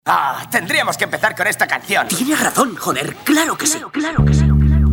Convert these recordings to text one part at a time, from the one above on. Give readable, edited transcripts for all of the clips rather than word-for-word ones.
Tendríamos que empezar con esta canción. Tienes razón, joder, claro que sí. Claro que sí.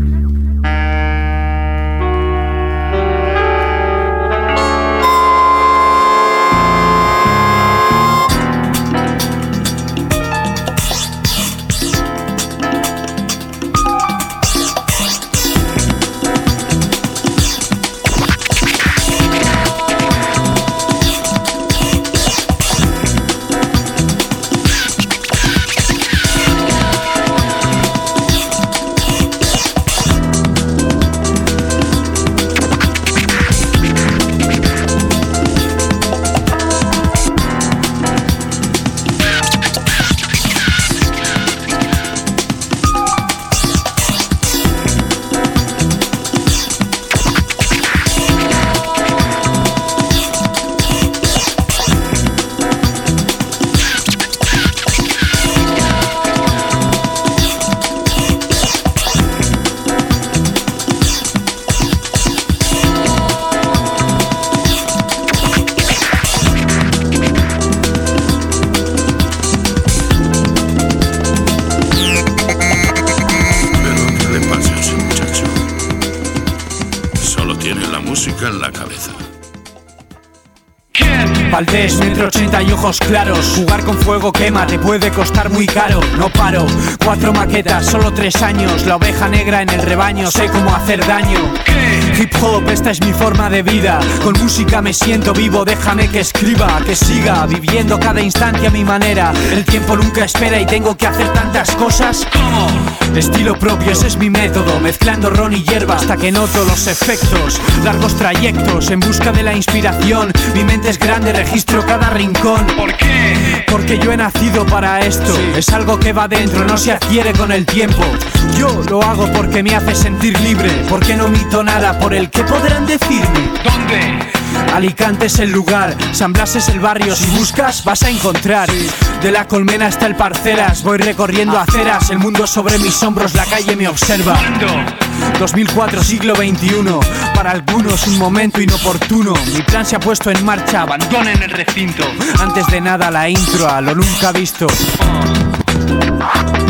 En la cabeza. Valdés, 1,80 m y ojos claros. Jugar con fuego quema, te puede costar muy caro. No paro, 4 maquetas, solo 3 años. La oveja negra en el rebaño, sé cómo hacer daño. Hip hop, esta es mi forma de vida. Con música me siento vivo, déjame que escriba, que siga viviendo cada instante a mi manera. El tiempo nunca espera y tengo que hacer tantas cosas como estilo propio, ese es mi método. Mezclando ron y hierba hasta que noto los efectos. Largos trayectos en busca de la inspiración. Mi mente es grande, registro cada rincón. ¿Por qué? Porque yo he nacido para esto. Es algo que va dentro, no se adquiere con el tiempo. Yo lo hago porque me hace sentir libre. Porque no omito nada por el que podrán decirme. ¿Dónde? Alicante es el lugar, San Blas es el barrio. Si buscas vas a encontrar. De la Colmena hasta el Parcelas, voy recorriendo aceras. El mundo sobre mis hombros, la calle me observa. 2004, siglo XXI. Para algunos un momento inoportuno. Mi plan se ha puesto en marcha, abandonen el recinto. Antes de nada la intro a lo nunca visto.